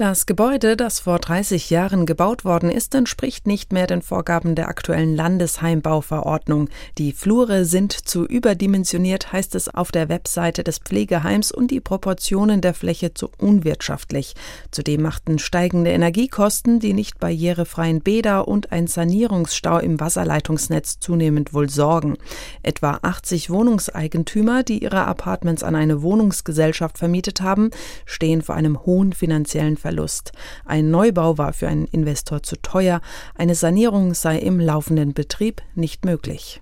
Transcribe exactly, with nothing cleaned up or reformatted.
Das Gebäude, das vor dreißig Jahren gebaut worden ist, entspricht nicht mehr den Vorgaben der aktuellen Landesheimbauverordnung. Die Flure sind zu überdimensioniert, heißt es auf der Webseite des Pflegeheims, und die Proportionen der Fläche zu unwirtschaftlich. Zudem machten steigende Energiekosten, die nicht barrierefreien Bäder und ein Sanierungsstau im Wasserleitungsnetz zunehmend wohl sorgen. Etwa achtzig Wohnungseigentümer, die ihre Apartments an eine Wohnungsgesellschaft vermietet haben, stehen vor einem hohen finanziellen Verlust. Ein Neubau war für einen Investor zu teuer, eine Sanierung sei im laufenden Betrieb nicht möglich.